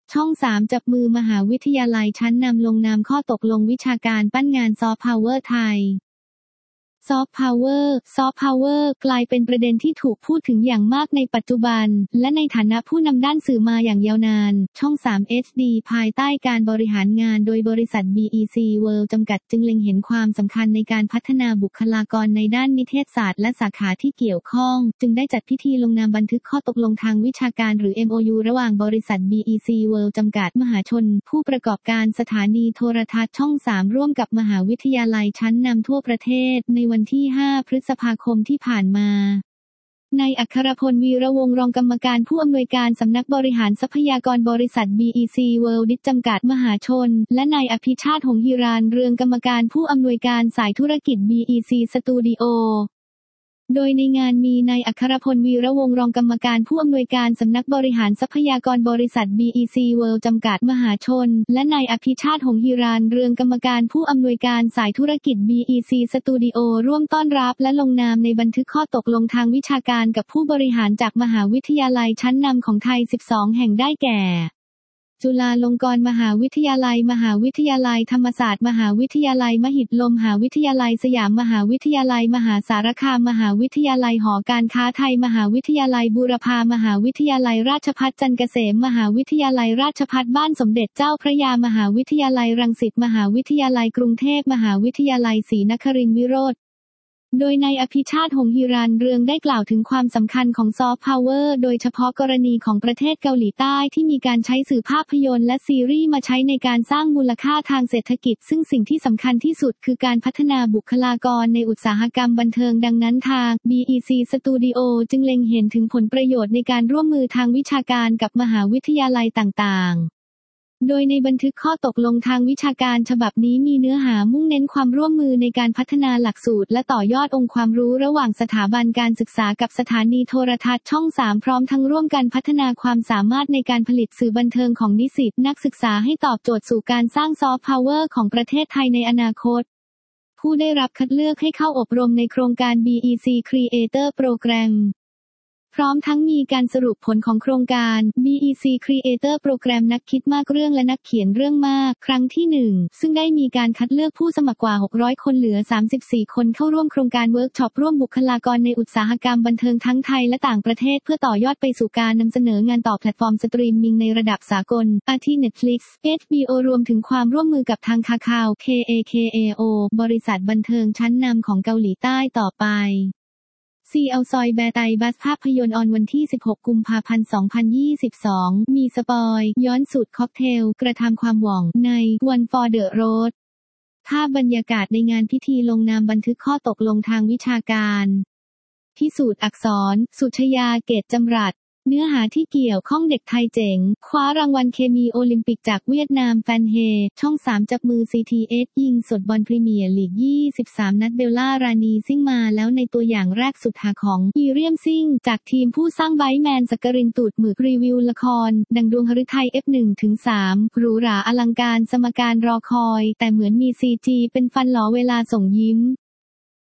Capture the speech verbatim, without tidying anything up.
ช่องสามจับมือมหาวิทยาลัยชั้นนำลงนามข้อตกลงวิชาการปั้นงานซอฟต์พาวเวอร์ไทยซอฟต์พาวเวอร์ซอฟต์พาวเวอร์กลายเป็นประเด็นที่ถูกพูดถึงอย่างมากในปัจจุบันและในฐานะผู้นำด้านสื่อมาอย่างยาวนานช่องสาม เอช ดี ภายใต้การบริหารงานโดยบริษัท บี อี ซี World จำกัดจึงเล็งเห็นความสำคัญในการพัฒนาบุคลากรในด้านนิเทศศาสตร์และสาขาที่เกี่ยวข้องจึงได้จัดพิธีลงนามบันทึกข้อตกลงทางวิชาการหรือ เอ็ม โอ ยู ระหว่างบริษัท บี อี ซี World จำกัดมหาชนผู้ประกอบการสถานีโทรทัศน์ช่องสามร่วมกับมหาวิทยาลัยชั้นนำทั่วประเทศในวันที่ห้าพฤษภาคมที่ผ่านมานายอัครพลวีระวงศ์รองกรรมการผู้อำนวยการสำนักบริหารทรัพยากรบริษัท บี อี ซี World จำกัดมหาชนและนายอภิชาติหงส์ฮิรานเรืองกรรมการผู้อำนวยการสายธุรกิจ บี อี ซี Studioโดยในงานมีนายอัครพลวีระวงศ์รองกรรมการผู้อำนวยการสำนักบริหารทรัพยากรบริษัท บี อี ซี World จำกัดมหาชนและนายอภิชาติหงส์ฮิรานเรืองกรรมการผู้อำนวยการสายธุรกิจ บี อี ซี Studio ร่วมต้อนรับและลงนามในบันทึกข้อตกลงทางวิชาการกับผู้บริหารจากมหาวิทยาลัยชั้นนำของไทยสิบสองแห่งได้แก่จุฬาลงกรณ์มหาวิทยาลัยมหาวิทยาลัยธรรมศาสตร์มหาวิทยาลัยมหิดลมมหาวิทยาลัยสยามมหาวิทยาลัยมหาสารคามมหาวิทยาลัยหอการค้าไทยมหาวิทยาลัยบูรพามหาวิทยาลัยราชภัฏจันทร์เกษมมหาวิทยาลัยราชภัฏบ้านสมเด็จเจ้าพระยามหาวิทยาลัยรังสิตมหาวิทยาลัยกรุงเทพมหาวิทยาลัยศรีนครินทร์วิโรธโดยนายอภิชาติหงส์ฮิรานเรืองได้กล่าวถึงความสำคัญของซอฟต์พาวเวอร์โดยเฉพาะกรณีของประเทศเกาหลีใต้ที่มีการใช้สื่อภาพยนตร์และซีรีส์มาใช้ในการสร้างมูลค่าทางเศรษฐกิจซึ่งสิ่งที่สำคัญที่สุดคือการพัฒนาบุคลากรในอุตสาหกรรมบันเทิงดังนั้นทาง บี อี ซี Studio จึงเล็งเห็นถึงผลประโยชน์ในการร่วมมือทางวิชาการกับมหาวิทยาลัยต่างๆโดยในบันทึกข้อตกลงทางวิชาการฉบับนี้มีเนื้อหามุ่งเน้นความร่วมมือในการพัฒนาหลักสูตรและต่อยอดองค์ความรู้ระหว่างสถาบันการศึกษากับสถานีโทรทัศน์ช่องสามพร้อมทั้งร่วมกันพัฒนาความสามารถในการผลิตสื่อบันเทิงของนิสิตนักศึกษาให้ตอบโจทย์สู่การสร้างซอฟต์พาวเวอร์ของประเทศไทยในอนาคตผู้ได้รับคัดเลือกให้เข้าอบรมในโครงการ บี อี ซี Creator Programพร้อมทั้งมีการสรุปผลของโครงการ บี อี ซี Creator Program นักคิดมากเรื่องและนักเขียนเรื่องมากครั้งที่หนึ่งซึ่งได้มีการคัดเลือกผู้สมัครกว่าหกร้อยคนเหลือสามสิบสี่คนเข้าร่วมโครงการเวิร์กช็อปร่วมบุคลากรในอุตสาหกรรมบันเทิงทั้งไทยและต่างประเทศเพื่อต่อยอดไปสู่การนำเสนองานต่อแพลตฟอร์มสตรีมมิ่งในระดับสากลอาทิ Netflix เอช บี โอ รวมถึงความร่วมมือกับทาง Kakao เค เอ เค เอ โอ บริษัทบันเทิงชั้นนำของเกาหลีใต้ต่อไปซีเอาซอยแบร์ไตบัสภาพยนตร์ออนวันที่สิบหกกุมภาพันธ์สองพันยี่สิบสองมีสปอยย้อนสูตรค็อกเทลกระทำความหว่องใน One for the Road ภาพบรรยากาศในงานพิธีลงนามบันทึกข้อตกลงทางวิชาการพิสูจน์อักษรสุชยาเกตจำรัดเนื้อหาที่เกี่ยวข้องเด็กไทยเจ๋งคว้ารางวัลเคมีโอลิมปิกจากเวียดนามแฟนเฮช่องสามจับมือ ซี ที เอส ยิงสดบอลพรีเมียร์ลีกยี่สิบสามนัดเบลล่ารานีซิ่งมาแล้วในตัวอย่างแรกสุดหาของยีเรียมซิ่งจากทีมผู้สร้างไบท์แมนสักกรินตูดหมึกรีวิวละครดังดวงหฤทัย เอฟ หนึ่งถึงสาม หรูหราอลังการสมการรอคอยแต่เหมือนมี ซี จี เป็นฟันหลอเวลาส่งยิ้ม